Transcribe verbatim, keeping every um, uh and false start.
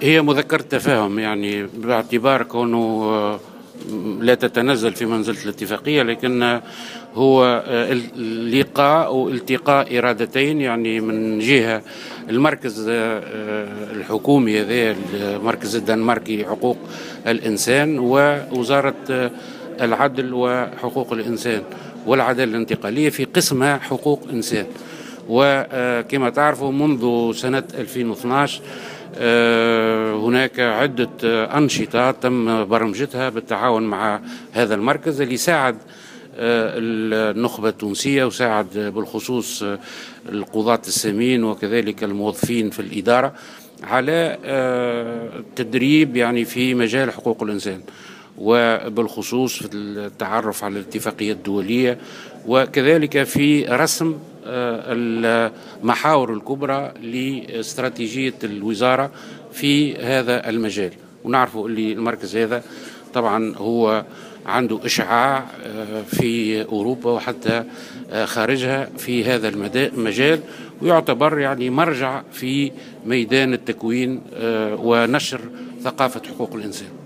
هي مذكرة تفاهم، يعني باعتبار كونه لا تتنزل في منزلة الاتفاقية، لكن هو لقاء والتقاء إرادتين، يعني من جهة المركز الحكومي هذا المركز الدنماركي حقوق الإنسان، ووزارة العدل وحقوق الإنسان والعدالة الانتقالية في قسمها حقوق إنسان. وكما تعرفوا منذ سنة ألفين واثني عشر هناك عدة أنشطة تم برمجتها بالتعاون مع هذا المركز اللي ساعد النخبة التونسية وساعد بالخصوص القضاة السامين وكذلك الموظفين في الإدارة على تدريب يعني في مجال حقوق الإنسان، وبالخصوص في التعرف على الاتفاقية الدولية، وكذلك في رسم المحاور الكبرى لاستراتيجية الوزارة في هذا المجال. ونعرفوا اللي المركز هذا طبعا هو عنده إشعاع في أوروبا وحتى خارجها في هذا المجال، ويعتبر يعني مرجع في ميدان التكوين ونشر ثقافة حقوق الإنسان.